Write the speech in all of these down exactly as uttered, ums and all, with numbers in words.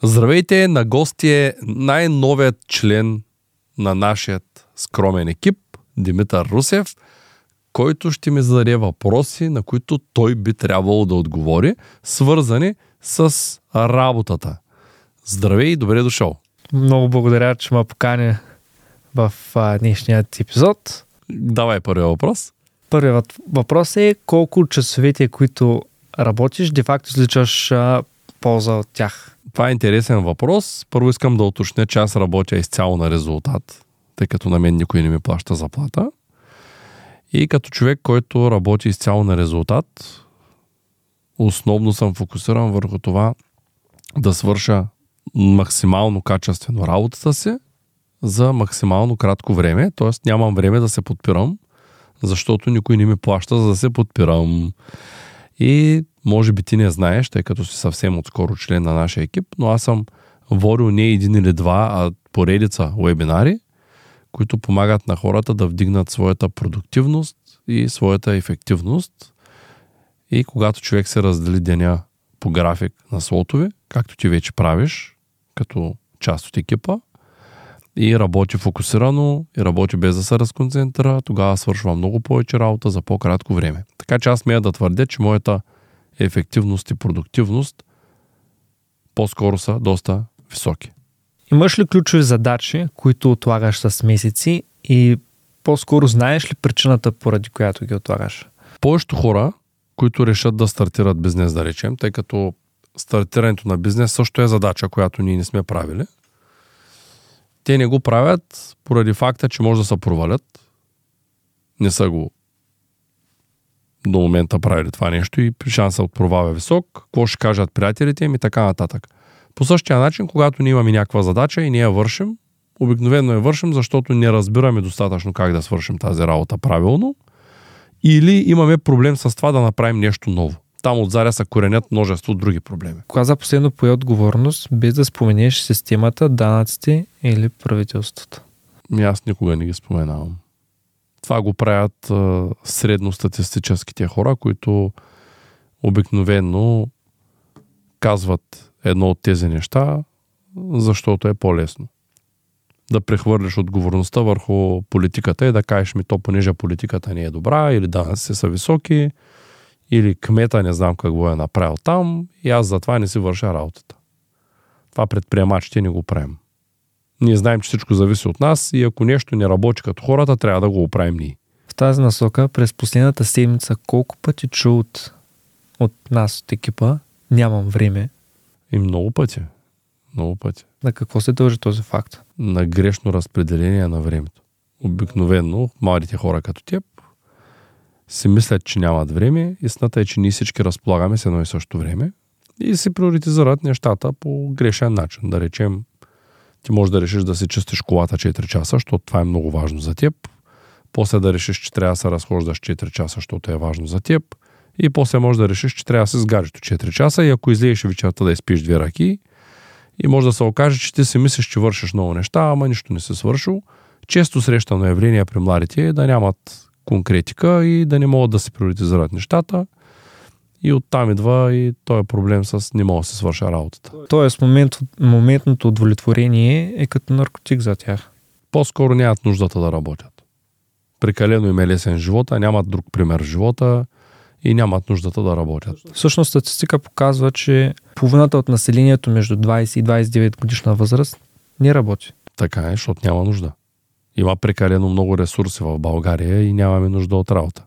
Здравейте, на гости е най-новият член на нашия скромен екип, Димитър Русев, който ще ми зададе въпроси, на които той би трябвало да отговори, свързани с работата. Здравей и добре дошъл! Много благодаря, че ме покани в а, днешният епизод. Давай първият въпрос. Първият въпрос е колко от часовете, които работиш, де-факто изличаш а, полза от тях? Това е интересен въпрос. Първо искам да уточня, че аз работя изцяло на резултат, тъй като на мен никой не ми плаща заплата. И като човек, който работи изцяло на резултат, основно съм фокусиран върху това да свърша максимално качествено работата си за максимално кратко време, т.е. нямам време да се подпирам, защото никой не ми плаща за да се подпирам. И може би ти не знаеш, тъй като си съвсем отскоро член на нашия екип, но аз съм водил не един или два, а поредица уебинари, които помагат на хората да вдигнат своята продуктивност и своята ефективност. И когато човек се раздели деня по график на слотове, както ти вече правиш, като част от екипа, и работи фокусирано, и работи без да се разконцентрира, тогава свършва много повече работа за по-кратко време. Така че аз смея да твърдя, че моята ефективност и продуктивност по-скоро са доста високи. Имаш ли ключови задачи, които отлагаш с месеци и по-скоро знаеш ли причината, поради която ги отлагаш? Повечето хора, които решат да стартират бизнес, да речем, тъй като стартирането на бизнес също е задача, която ние не сме правили, те не го правят поради факта, че може да се провалят. Не са го до момента правили това нещо и шанса от провал е висок. Какво ще кажат приятелите им и така нататък. По същия начин, когато ние имаме някаква задача и ние я вършим, обикновено я вършим, защото не разбираме достатъчно как да свършим тази работа правилно, или имаме проблем с това да направим нещо ново. Там отзаря се коренят множество други проблеми. Кога за последно пое отговорност, без да споменеш системата, данъците или правителството? Аз никога не ги споменавам. Това го правят а, средностатистическите хора, които обикновено казват едно от тези неща, защото е по-лесно. Да прехвърлиш отговорността върху политиката и да кажеш ми то, понеже политиката не е добра, или данъците са високи, или кмета не знам какво е направил там и аз затова не си върша работата. Това предприемачите не го правим. Ние знаем, че всичко зависи от нас и ако нещо не работи като хората, трябва да го оправим ние. В тази насока през последната седмица колко пъти чу от, от нас, от екипа, нямам време? И много пъти. Много пъти. На какво се дължи този факт? На грешно разпределение на времето. Обикновено младите хора като теб си мислят, че нямат време. Истината е, че ние всички разполагаме с едно и също време и се приоритизират нещата по грешен начин. Да речем, ти можеш да решиш да си чистиш колата четири часа, защото това е много важно за теб. После да решиш, че трябва да се разхождаш четири часа, защото е важно за теб. И после можеш да решиш, че трябва да се сгариш до четири часа и ако излееш вечерта да изпиш две ръки, и може да се окаже, че ти си мислиш, че вършиш много неща, ама нищо не си свършил. Често срещано явление при младите е да нямат конкретика и да не могат да се приоритизират нещата. И оттам идва и този проблем с не мога да се свърша работата. Тоест момент, моментното удовлетворение е като наркотик за тях. По-скоро нямат нуждата да работят. Прекалено им е лесен живот, а нямат друг пример в живота и нямат нуждата да работят. Всъщност статистика показва, че половината от населението между двайсет и двайсет и девет годишна възраст не работи. Така е, защото няма нужда. Има прекалено много ресурси в България и нямаме нужда от работа.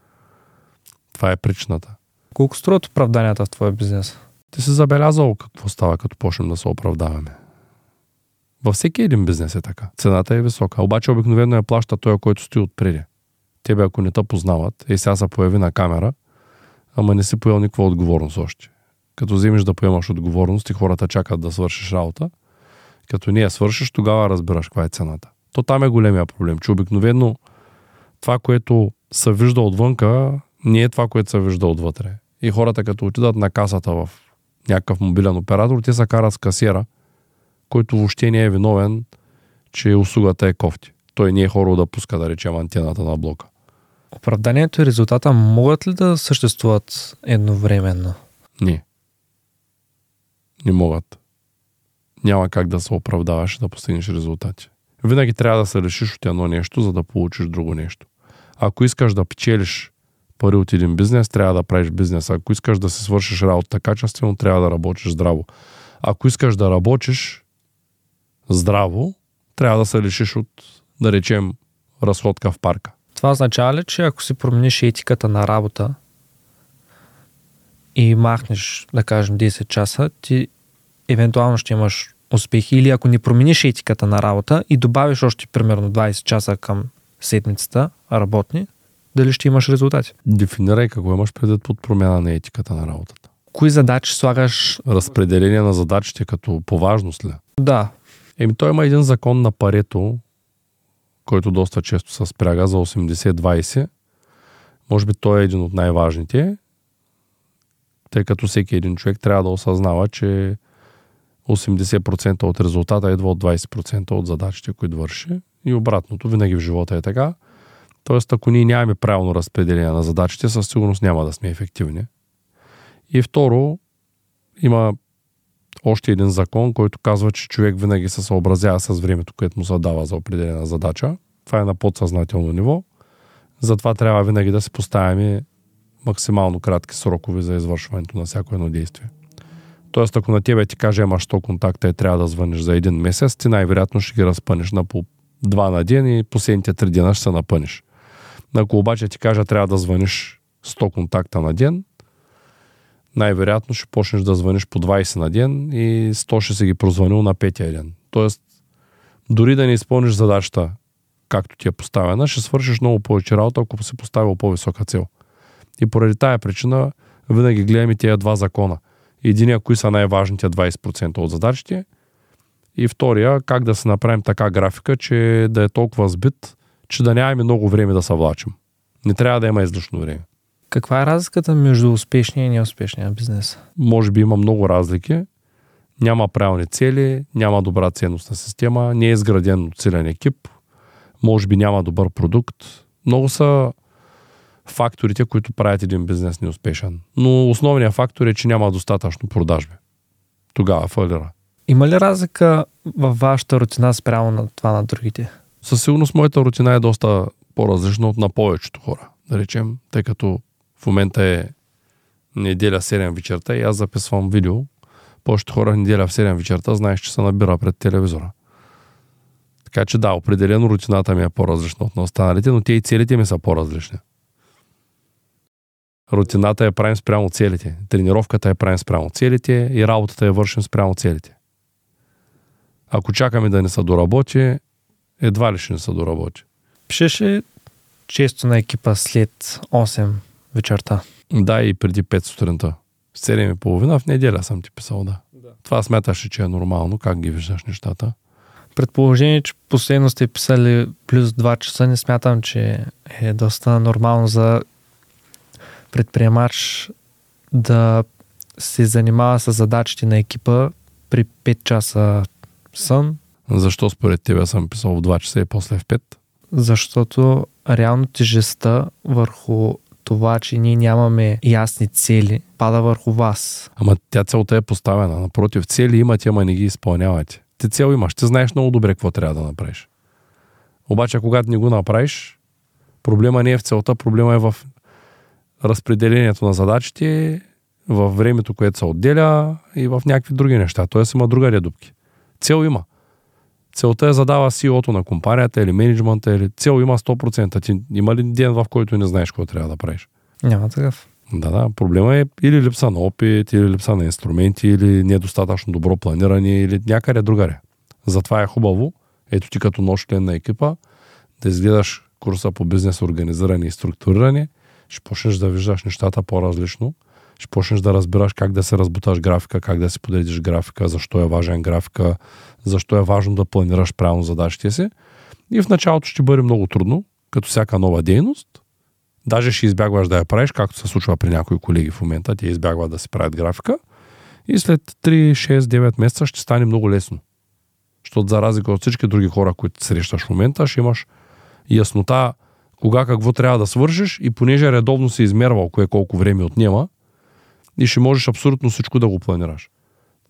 Това е причината. Колко струват оправданията в твоя бизнес? Ти си забелязал какво става, като почнем да се оправдаваме. Във всеки един бизнес е така. Цената е висока. Обаче обикновено я плаща той, който стои отпреди. Тебе, ако не те познават, и сега се появи на камера, ама не си поел никаква отговорност още. Като вземеш да поемаш отговорност и хората чакат да свършиш работа, като не я свършиш, тогава разбираш каква е цената. То там е големия проблем, че обикновено това, което се вижда отвънка, не е това, което се вижда отвътре. И хората, като отидат на касата в някакъв мобилен оператор, те се карат с касиера, който въобще не е виновен, че услугата е кофти. Той не е хорал да пуска, да речем, антената на блока. Оправданието и резултата могат ли да съществуват едновременно? Не. Не могат. Няма как да се оправдаваш и да постигнеш резултати. Винаги трябва да се решиш от едно нещо, за да получиш друго нещо. Ако искаш да печелиш пари от един бизнес, трябва да правиш бизнес. Ако искаш да се свършиш работата качествено, трябва да работиш здраво. Ако искаш да работиш здраво, трябва да се лишиш от, да речем, разходка в парка. Това означава ли, че ако си промениш етиката на работа и махнеш, да кажем, десет часа, ти евентуално ще имаш успехи, или ако не промениш етиката на работа и добавиш още примерно двайсет часа към седмицата работни, дали ще имаш резултати? Дефинирай какво имаш предвид под промяна на етиката на работата. Кои задачи слагаш? Разпределение на задачите като по важност ли? Да. Еми, той има един закон на Парето, който доста често се спряга за осемдесет двайсет. Може би той е един от най-важните, тъй като всеки един човек трябва да осъзнава, че осемдесет процента от резултата идва от двайсет процента от задачите, които върши. И обратното, винаги в живота е така. Тоест, ако ние нямаме правилно разпределение на задачите, със сигурност няма да сме ефективни. И второ, има още един закон, който казва, че човек винаги се съобразява с времето, което му се дава за определена задача. Това е на подсъзнателно ниво. Затова трябва винаги да се поставяме максимално кратки срокове за извършването на всяко едно действие. Тоест, ако на тебе ти каже, имаш сто контакта и трябва да звъниш за един месец, ти най-вероятно ще ги разпънеш на по два на ден и последните три дена ще се напънеш. Ако обаче ти кажа, трябва да звъниш сто контакта на ден, най-вероятно ще почнеш да звъниш по двайсет на ден и сто ще си ги прозвънил на петия ден. Тоест, дори да не изпълниш задачата, както ти е поставена, ще свършиш много повече работа, ако си поставил по-висока цел. И поради тая причина винаги гледаме тези два закона. Единия, кои са най-важните двайсет процента от задачите, и втория, как да се направим така графика, че да е толкова сбит, че да нямаме много време да се влачим. Не трябва да има излишно време. Каква е разликата между успешния и неуспешния бизнес? Може би има много разлики. Няма правилни цели, няма добра ценностна система, не е изграден от силен екип, може би няма добър продукт. Много са факторите, които правят един бизнес неуспешен. Но основният фактор е, че няма достатъчно продажби. Тогава фалира. Има ли разлика във вашата рутина спрямо на това на другите? Със сигурност моята рутина е доста по-различна от на повечето хора. Да речем, тъй като в момента е неделя седем вечерта и аз записвам видео. Повечето хора неделя в седем вечерта знаеш, че се набира пред телевизора. Така че да, определено рутината ми е по-различна от на останалите, но те и целите ми са по-различни. Рутината я правим спрямо целите. Тренировката я правим спрямо целите и работата я вършим спрямо целите. Ако чакаме да не се доработи, едва ли ще не се доработи. Пишеш ли често на екипа след осем вечерта? Да, и преди пет сутринта. седем и половина в неделя съм ти писал, да. да. Това смяташ, че е нормално. Как ги виждаш нещата? Предположение, че последно сте писали плюс два часа, не смятам, че е доста нормално за предприемач да се занимава с задачите на екипа при пет часа сън. Защо според тебе съм писал в два часа и после в пет? Защото реално тежестта върху това, че ние нямаме ясни цели, пада върху вас. Ама тя целта е поставена. Напротив, цели имате, ама не ги изпълнявате. Ти цел имаш, ти знаеш много добре какво трябва да направиш. Обаче, когато не го направиш, проблема не е в целта, проблема е в разпределението на задачите, в времето, което се отделя и в някакви други неща. Тоест има друга редупки. Цел има. Целта е задава си и о-то на компанията или менеджмента, или цел има сто процента. Ти има ли ден, в който не знаеш какво трябва да правиш? Няма такъв. Да, да. Проблема е или липса на опит, или липса на инструменти, или недостатъчно добро планиране, или някъде другаре. Затова е хубаво, ето ти като нов член на екипа, да изгледаш курса по бизнес организиране и структуриране, ще почнеш да виждаш нещата по-различно, ще почнеш да разбираш как да се разбуташ графика, как да си подредиш графика, защо е важен графика, защо е важно да планираш правилно задачите си. И в началото ще бъде много трудно, като всяка нова дейност. Даже ще избягваш да я правиш, както се случва при някои колеги в момента, те избягват да си правят графика. И след три, шест, девет месеца ще стане много лесно. Защото за разлика от всички други хора, които срещаш в момента, ще имаш яснота кога какво трябва да свършиш и понеже редовно се измерва кое колко време отнема и ще можеш абсолютно всичко да го планираш.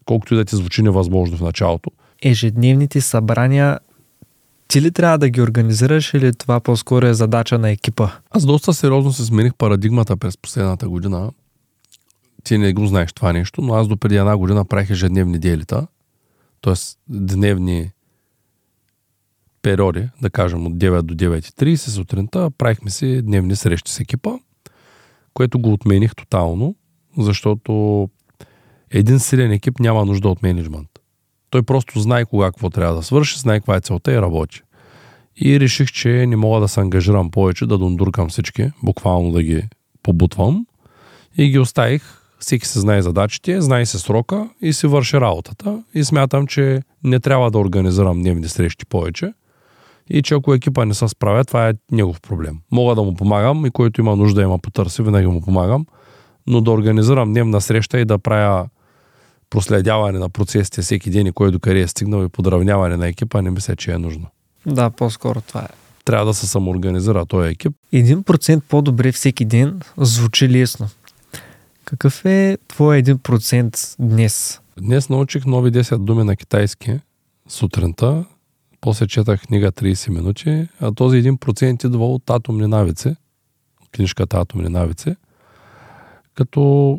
колкото и да ти звучи невъзможно в началото. Ежедневните събрания, ти ли трябва да ги организираш или това по-скоро е задача на екипа? Аз доста сериозно се смених парадигмата през последната година. Ти не го знаеш това нещо, но аз допреди една година правих ежедневни делита, т.е. дневни периоди, да кажем от девет до девет и трийсет сутринта, правихме си дневни срещи с екипа, което го отмених тотално, защото един силен екип няма нужда от мениджмънт. Той просто знае кога какво трябва да свърши, знае каква е целта и работи. И реших, че не мога да се ангажирам повече, да дундуркам всички, буквално да ги побутвам. И ги оставих, всеки се знае задачите, знае се срока и си върши работата. И смятам, че не трябва да организирам дневни срещи повече. И че ако екипа не се справя, това е негов проблем. Мога да му помагам и който има нужда да има потърси, винаги му помагам. Но да организирам дневна среща и да правя проследяване на процесите всеки ден и кой докъде е стигнал и подравняване на екипа, не мисля, че е нужно. Да, по-скоро това е. Трябва да се самоорганизира този екип. Един процент по-добре всеки ден звучи лесно. Какъв е твой един процент днес? Днес научих нови десет думи на китайски сутринта. После четах книга трийсет минути, а този един процент идва от Атомни навици, от книжката Атомни навици, като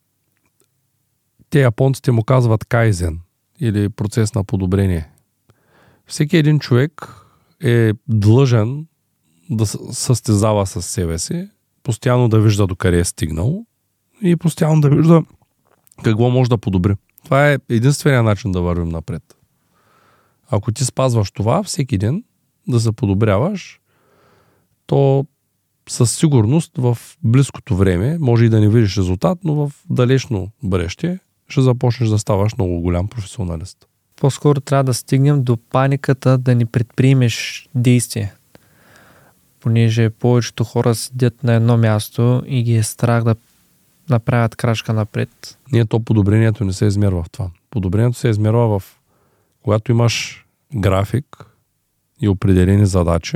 те японците му казват кайзен или процес на подобрение. Всеки един човек е длъжен да състезава с себе си, постоянно да вижда докъде е стигнал и постоянно да вижда какво може да подобри. Това е единственият начин да вървим напред. Ако ти спазваш това всеки ден, да се подобряваш, то със сигурност в близкото време, може и да не видиш резултат, но в далечно бъдеще ще започнеш да ставаш много голям професионалист. По-скоро трябва да стигнем до паниката да не предприемеш действие. Понеже повечето хора седят на едно място и ги е страх да направят крачка напред. Ние то подобрението не се измерва в това. Подобрението се измерва в когато имаш график и определени задачи,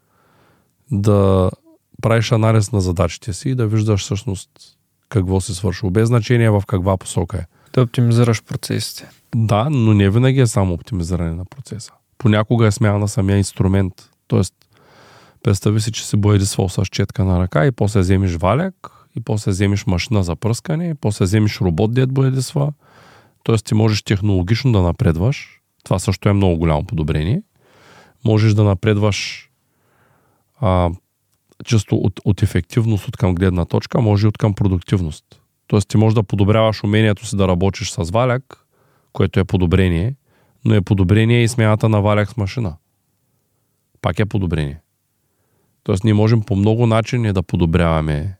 да правиш анализ на задачите си и да виждаш всъщност какво си свършил. Без значение в каква посока е. Да оптимизираш процесите. Да, но не винаги е само оптимизиране на процеса. Понякога е смяна на самия инструмент. Тоест, представи си, че си боядисвал с четка на ръка и после вземеш валяк, и после вземеш машина за пръскане, и после вземеш робот, дед боядисва. Тоест, ти можеш технологично да напредваш. Това също е много голямо подобрение. Можеш да напредваш а, чисто от, от ефективност от към гледна точка, може и от към продуктивност. Тоест ти можеш да подобряваш умението си да работиш с валяк, което е подобрение, но е подобрение и смяната на валяк с машина. Пак е подобрение. Тоест ние можем по много начини да подобряваме,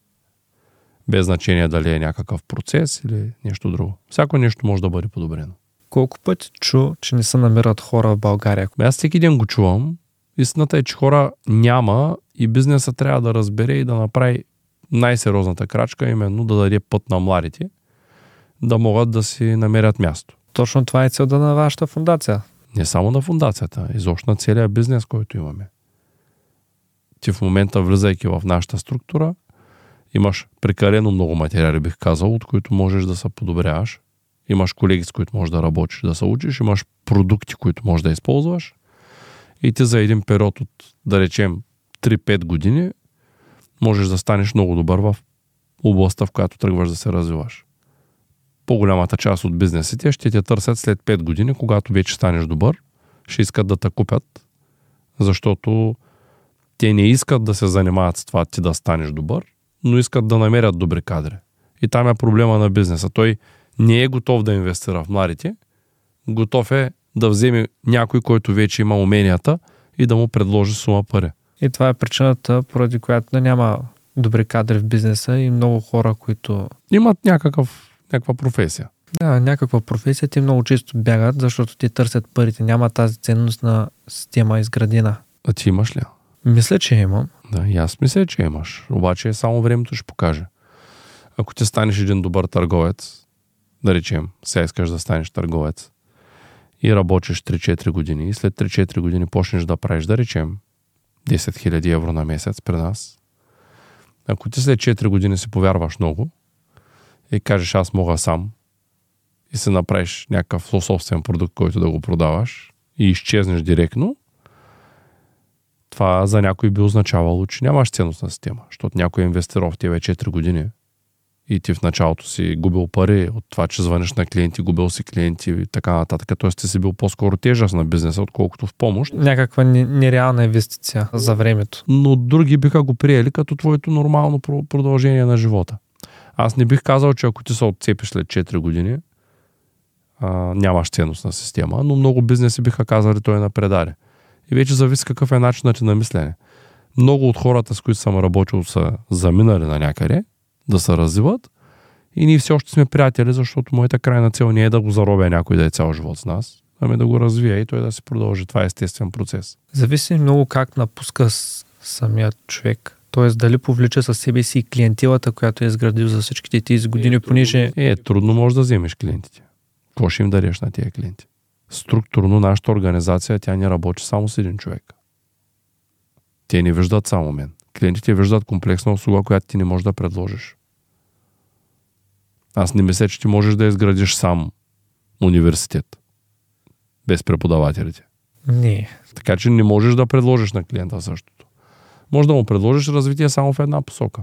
без значение дали е някакъв процес или нещо друго. Всяко нещо може да бъде подобрено. Колко пъти чу, че не се намират хора в България? Аз всеки ден го чувам. Истината е, че хора няма и бизнесът трябва да разбере и да направи най-сериозната крачка, именно да даде път на младите, да могат да си намерят място. Точно това е целта на вашата фундация. Не само на фундацията, изобщо на целия бизнес, който имаме. Ти в момента, влизайки в нашата структура, имаш прекалено много материали, бих казал, от които можеш да се подобряваш. Имаш колеги, с които можеш да работиш, да се учиш, имаш продукти, които можеш да използваш и ти за един период от, да речем, три-пет години можеш да станеш много добър в областта, в която тръгваш да се развиваш. По-голямата част от бизнесите ще те търсят след пет години, когато вече станеш добър, ще искат да те купят, защото те не искат да се занимават с това ти да станеш добър, но искат да намерят добри кадри. И там е проблема на бизнеса. Той не е готов да инвестира в младите, готов е да вземе някой, който вече има уменията и да му предложи сума пари. И това е причината, поради която да няма добри кадри в бизнеса и много хора, които имат някакъв, някаква професия. Да, някаква професия, те много често бягат, защото те търсят парите. Няма тази ценност на система изградена. А ти имаш ли? Мисля, че имам. Да, и аз мисля, че имаш. Обаче само времето ще покаже. Ако ти станеш един добър търговец, да речем, сега искаш да станеш търговец и работиш три-четири години и след три-четири години почнеш да правиш, да речем, десет хиляди евро на месец при нас. Ако ти след четири години си повярваш много и кажеш аз мога сам и се направиш някакъв собствен продукт, който да го продаваш и изчезнеш директно, това за някой би означавало, че нямаш ценностна система, защото някой е инвестирал в тебе четири години и ти в началото си губил пари от това, че звъниш на клиенти, губил си клиенти и така нататък. Т.е. ти си бил по-скоро тежъст на бизнеса, отколкото в помощ. Някаква нереална инвестиция за времето. Но други биха го приели като твоето нормално продължение на живота. Аз не бих казал, че ако ти се отцепиш след четири години, а, нямаш ценностна система, но много бизнеси биха казали, той на предаде. И вече зависи какъв е начинът на мислене. Много от хората, с които съм работил, са заминали на някъде да се развиват и ние все още сме приятели, защото моята крайна цел не е да го заробя някой да е цял живот с нас, ами да го развие и той да си продължи. Това е естествен процес. Зависи много как напуска самият човек. Тоест дали повлича със себе си клиентилата, която е изградил за всичките тези години, е, понеже... Е, трудно може да вземеш клиентите. Какво ще им дадеш на тия клиенти? Структурно нашата организация, тя не работи само с един човек. Те не виждат само мен. Клиентите виждат комплексна услуга, която ти не можеш да предложиш. Аз не мисля, че ти можеш да изградиш сам университет. Без преподавателите. Не. Така че не можеш да предложиш на клиента същото. Може да му предложиш развитие само в една посока.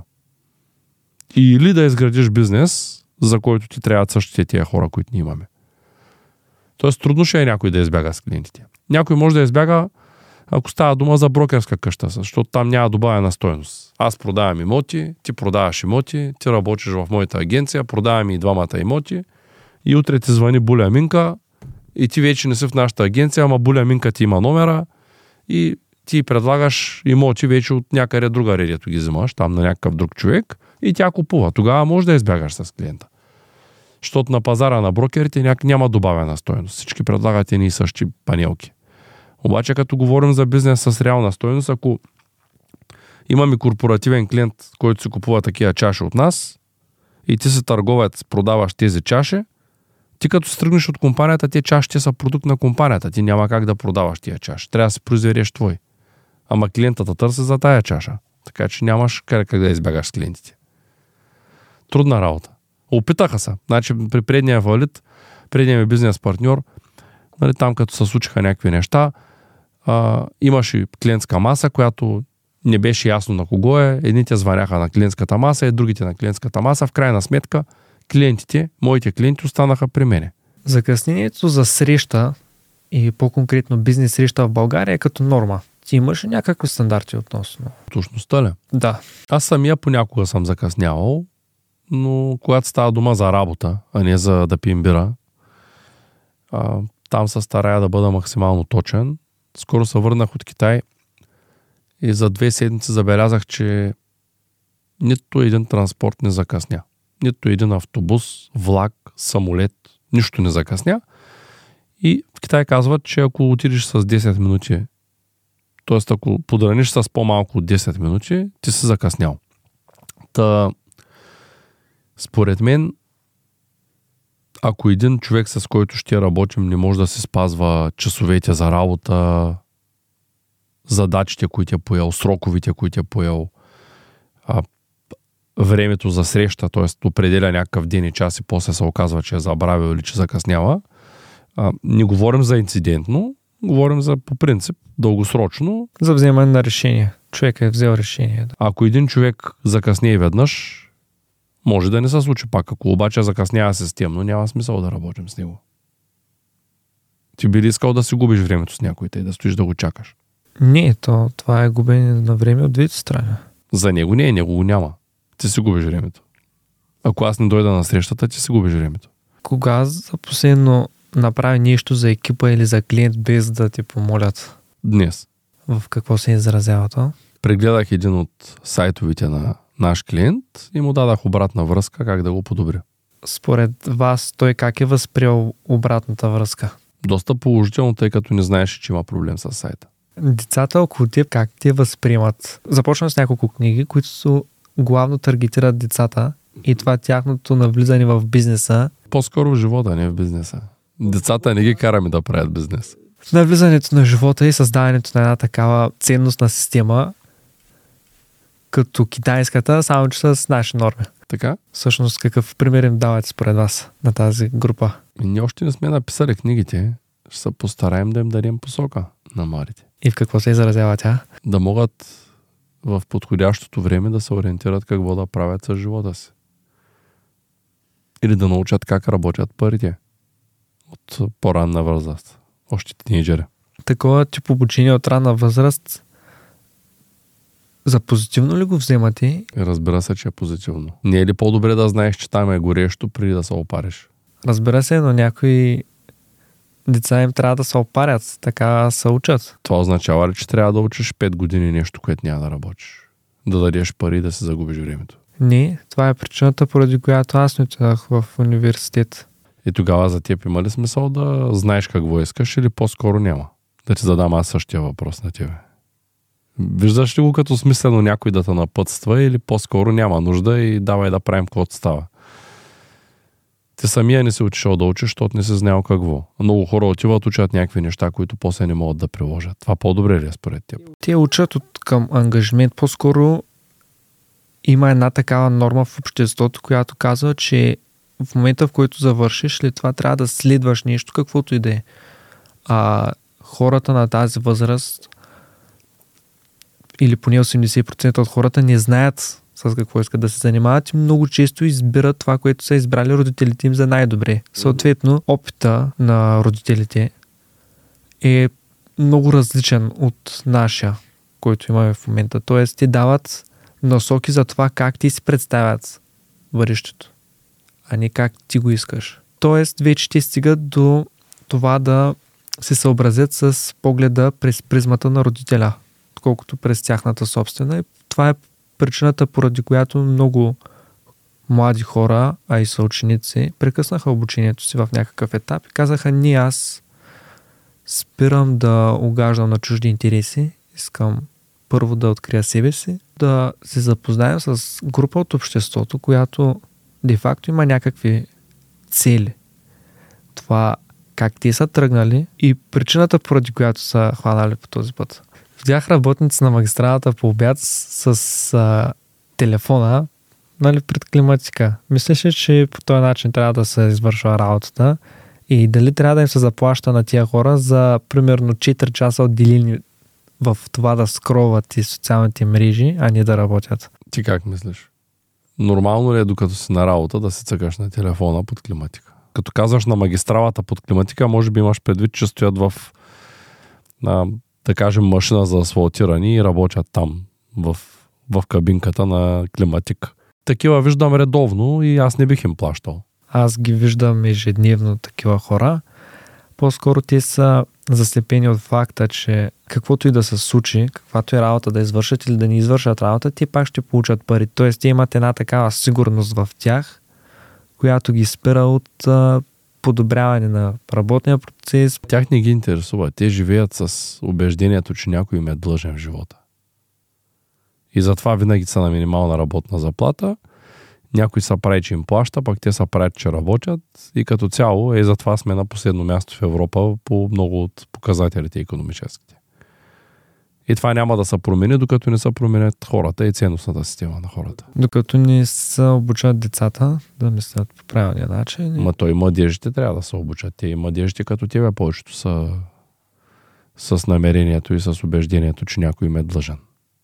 Или да изградиш бизнес, за който ти трябват същите тия хора, които ние имаме. Тоест трудно ще е някой да избяга с клиентите. Някой може да избяга, ако става дума за брокерска къща, защото там няма добавена стойност. Аз продавам имоти, ти продаваш имоти, ти работиш в моята агенция, продавам и двамата имоти и утре ти звъни Буля Минка и ти вече не си в нашата агенция, ама Буля Минка ти има номера и ти предлагаш имоти вече от някъде друга редето ги взимаш, там на някакъв друг човек и тя купува. Тогава може да избягаш с клиента. Защото на пазара на брокерите няма добавена стойност. Всички предлагат едни и същи панелки. Обаче като говорим за бизнес с реална стойност, ако имаме корпоративен клиент, който си купува такива чаши от нас и ти си търговец, продаваш тези чаши, ти като се тръгнеш от компанията, тези чаши са продукт на компанията. Ти няма как да продаваш тия чаши. Трябва да си произведеш твой. Ама клиентата търси за тая чаша. Така че нямаш как, как да избягаш с клиентите. Трудна работа. Опитаха се. Значи при предния валит, предния ми бизнес партньор, нали, там като се случиха някакви неща, а, имаше клиентска маса, която не беше ясно на кого е. Едните звъняха на клиентската маса, и другите на клиентската маса. В крайна сметка, клиентите, моите клиенти останаха при мене. Закъснението за среща и по-конкретно бизнес среща в България е като норма. Ти имаш някакви стандарти относно? Точността ли? Да. Аз самия понякога съм закъснявал, но когато става дума за работа, а не за да пием бира, а, там се старая да бъда максимално точен. Скоро се върнах от Китай и за две седмици забелязах, че нито един транспорт не закъсня. Нито един автобус, влак, самолет, нищо не закъсня. И в Китай казват, че ако отидеш с десет минути, т.е. ако подраниш с по-малко от десет минути, ти си закъснял. Та, според мен, ако един човек, с който ще работим, не може да се спазва часовете за работа, задачите, които е поел, сроковите, които е поел, а, времето за среща, т.е. определя някакъв ден и час и после се оказва, че е забравил или че закъснява, а, не говорим за инцидентно, говорим за по принцип дългосрочно. За вземане на решение. Човек е взел решение. Да. Ако един човек закъсне веднъж, може да не се случи пак. Ако обаче закъснява системно, няма смисъл да работим с него. Ти би ли искал да си губиш времето с някой и да стоиш да го чакаш? Не, то, това е губене на време от двете страни. За него не е, него го няма. Ти си губиш времето. Ако аз не дойда на срещата, ти си губиш времето. Кога за последно направи нещо за екипа или за клиент без да ти помолят? Днес. В какво се изразява това? Прегледах един от сайтовите на наш клиент и му дадах обратна връзка как да го подобря. Според вас той как е възприел обратната връзка? Доста положително, тъй като не знаеше, че има проблем с сайта. Децата около теб как те възприемат? Започвам с няколко книги, които са главно таргетират децата и това тяхното навлизане в бизнеса. По-скоро в живота, не в бизнеса. Децата не ги караме да правят бизнес. Навлизането на живота и създаването на една такава ценностна система, като китайската, само че с наши норми. Така? Всъщност, какъв пример им давате според вас на тази група? И ние още не сме написали книгите. Ще се постараем да им дадем посока на младите. И в какво се изразява тя? Да могат в подходящото време да се ориентират какво да правят с живота си. Или да научат как работят парите. От по-ранна възраст. Още тинейджери. Такова тип обучение от ранна възраст за позитивно ли го вземате? Разбира се, че е позитивно. Не е ли по-добре да знаеш, че там е горещо, преди да се опариш? Разбира се, но някои деца им трябва да се опарят, така се учат. Това означава ли, че трябва да учиш пет години нещо, което няма да работиш? Да дадеш пари да се загубиш времето? Не, това е причината, поради която аз не отидах в университет. И тогава за теб има ли смисъл да знаеш какво искаш или по-скоро няма? Да ти задам аз същия въпрос на тебе. Виждаш ли го като смислено някой да те напътства или по-скоро няма нужда и давай да правим каквото става? Ти самия не си отишъл да учиш, защото не си знаел какво. Много хора отиват, учат някакви неща, които после не могат да приложат. Това по-добре ли е според теб? Те учат от към ангажимент. По-скоро има една такава норма в обществото, която казва, че в момента, в който завършиш, след това трябва да следваш нещо, каквото и да е. А хората на тази възраст или поне осемдесет процента от хората не знаят с какво искат да се занимават и много често избират това, което са избрали родителите им за най-добре. Съответно, опита на родителите е много различен от нашия, който имаме в момента. Тоест, те дават насоки за това как ти си представят бъдещето, а не как ти го искаш. Тоест, вече те стигат до това да се съобразят с погледа през призмата на родителя, колкото през тяхната собствена. И това е причината, поради която много млади хора, а и съученици, прекъснаха обучението си в някакъв етап и казаха: не, аз спирам да угаждам на чужди интереси, искам първо да открия себе си, да се запознаем с група от обществото, която де-факто има някакви цели. Това как те са тръгнали и причината, поради която са хванали по този път. Видях работници на магистралата по обяд с, с а, телефона, нали, пред климатика. Мислеше, че по този начин трябва да се извършва работата и дали трябва да им се заплаща на тия хора за примерно четири часа отделени в това да скроват и социалните мрежи, а не да работят. Ти как мислиш? Нормално ли е, докато си на работа, да се цъкаш на телефона под климатика? Като казваш на магистралата под климатика, може би имаш предвид, че стоят в на, да кажем, машина за асфалтиране и работят там, в, в кабинката на климатик. Такива виждам редовно и аз не бих им плащал. Аз ги виждам ежедневно такива хора. По-скоро те са заслепени от факта, че каквото и да се случи, каквато е работа да извършат или да не извършат работа, те пак ще получат пари. Тоест, те имат една такава сигурност в тях, която ги спира от а, подобряване на работния процес. Тях не ги интересува. Те живеят с убеждението, че някой им е длъжен в живота. И затова винаги са на минимална работна заплата. Някой са прави, че им плаща, пък те са правят, че работят. И като цяло, е затова сме на последно място в Европа по много от показателите икономическите. И това няма да се промени, докато не се променят хората и ценностната система на хората. Докато не се обучат децата да мислят по правилния начин. Ма то и младежите трябва да се обучат. Те и младежите като тебе повечето са с намерението и с убеждението, че някой им е длъжен.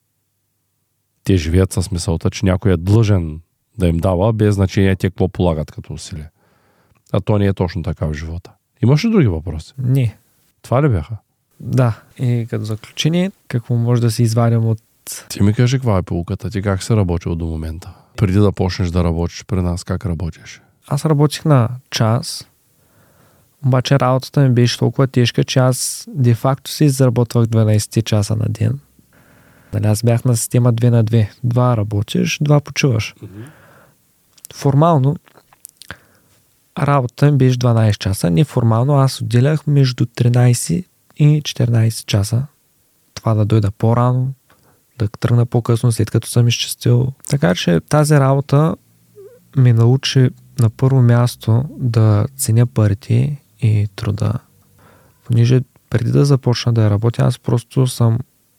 Те живеят със мисълта, че някой е длъжен да им дава, без значение те какво полагат като усилие. А то не е точно така в живота. Имаш ли други въпроси? Не. Това ли бяха? Да. И като заключение, какво може да се извадим от... Ти ми кажи каква е полуката, ти как се работил до момента? Преди да почнеш да работиш при нас, как работиш? Аз работих на час, обаче работата ми беше толкова тежка, че аз де-факто си изработвах дванайсет часа на ден. Нали, аз бях на система две на две. Два работиш, два почиваш. Mm-hmm. Формално работата ми беше дванайсет часа. Неформално аз отделях между тринайсет и четиринайсет часа. Това да дойда по-рано, да тръгна по-късно, след като съм изчистил. Така че тази работа ми научи на първо място да ценя парите и труда. Понеже преди да започна да работя, аз просто съм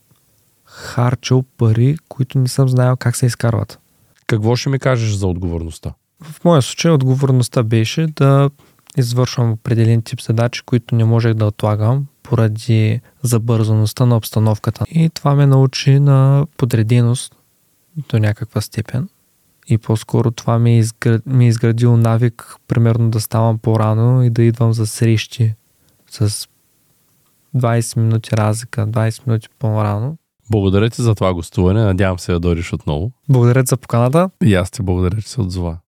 харчил пари, които не съм знаел как се изкарват. Какво ще ми кажеш за отговорността? В моя случай отговорността беше да извършвам определен тип задачи, които не можех да отлагам поради забързаността на обстановката. И това ме научи на подреденост до някаква степен. И по-скоро това ми е, изград... ми е изградило навик, примерно да ставам по-рано и да идвам за срещи с двайсет минути разлика, двайсет минути по-рано. Благодаря ти за това гостуване. Надявам се да дойдеш отново. Благодаря за поканата. И аз ти благодаря, че се отзова.